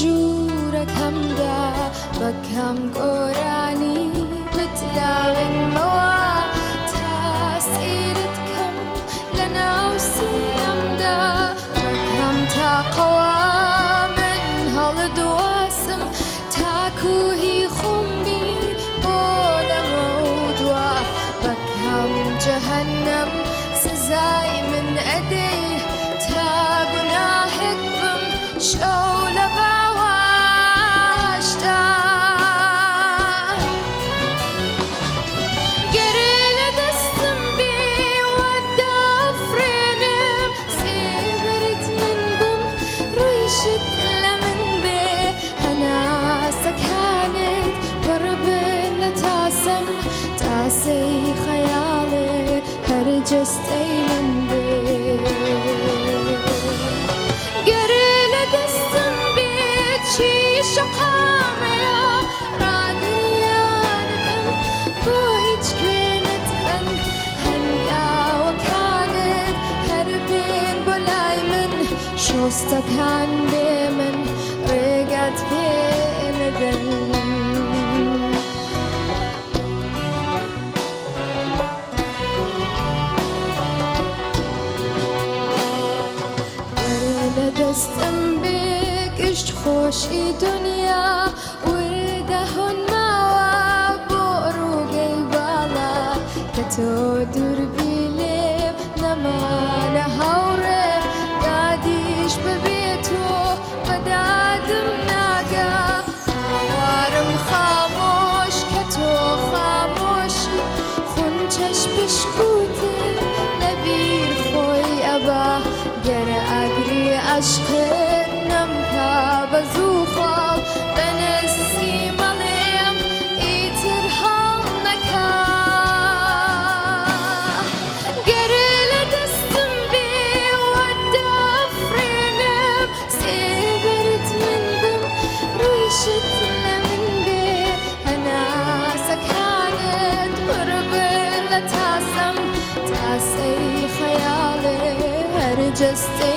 جورك همدا بكم قراني بتلاوي موا تاسيرتكم لنا وسيمدا بكم تقوى من هالدواسم تاكوهي خمي بولا مودوا بكم جهنم سزاي من أديه تا گناهك بم شول باواشتا گریل دستم بی ودا فرنم سيبرت من بم رويشت لمن بي هنا سكانت قرب لتاسم تاسي خيالي هرجست من بي قريل دستم بيتشي شقاميا راديانكم بوهيج كانت أن هنيا وكانت هربين بولاي من شوستك هان بيمن رقت بيندن دستم بك اشت خوشی دنیا وردهن موا بروقي بالا كتو دور بيلم نما نهوره قاديش ببيتو بدادم ناقا وارم خاموش كتو خاموشي خنچش بشكوتي نبير خوي أبا گره اگری عشق نمکا بزوخا بنسی ملیم ایتر هم نکا گره لدستم بی ودا فرنم سيبرت من بم رويشت لمن بي هنا سكانت قرب لتاسم تاسي خيالي just